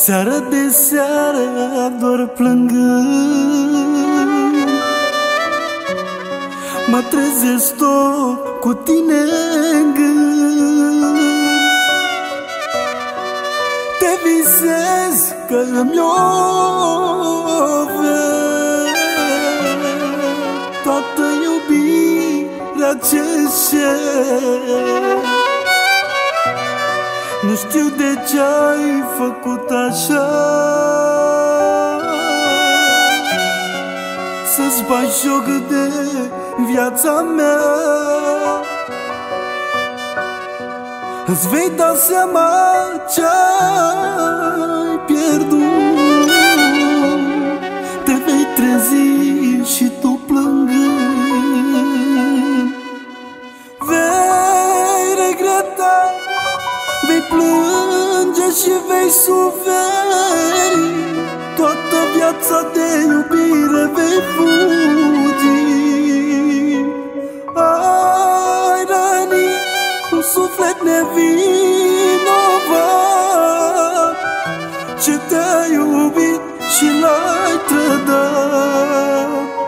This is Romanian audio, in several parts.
Seară de seară doar plângând mă trezesc tot cu tine în gând. Te visez că îmi ofer toată iubirea ce-ți cer. Nu știu de ce ai făcut așa, să-ți bagi joc de viața mea. Îți vei da seama ce-ai pierdut, te vei trezi și tu plângând. Vei regreta, vei plânge și vei suferi, toată viața de iubire vei fugi. Ai rănit un suflet nevinovat ce te-a iubit și l-ai trădat.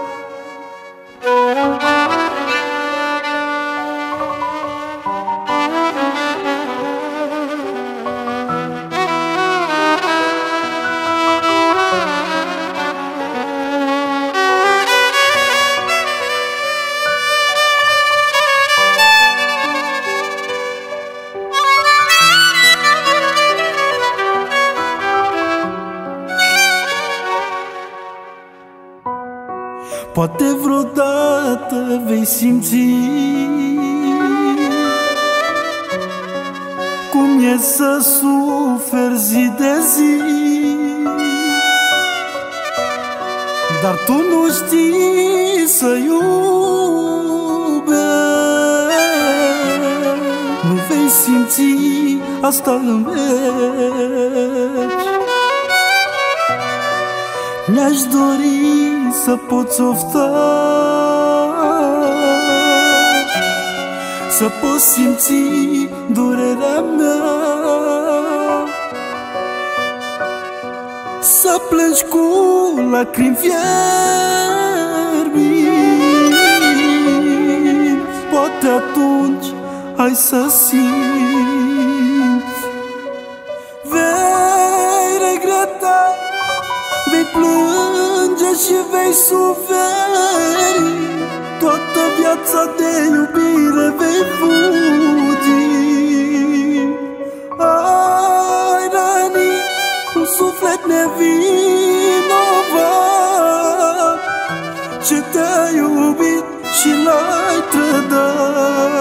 Poate vreodată vei simți cum e să suferi zi de zi, dar tu nu știi să iubești. Nu vei simți asta în veci. Mi-aș dori să poți ofta, să poți simți durerea mea, să plângi cu lacrimi fierbinți. Poate atunci ai să simți. Vei regreta, vei plânge și vei suferi, toată viața de iubire vei fugi. Ai rănit un suflet nevinovat ce te-a iubit și l-ai trădat.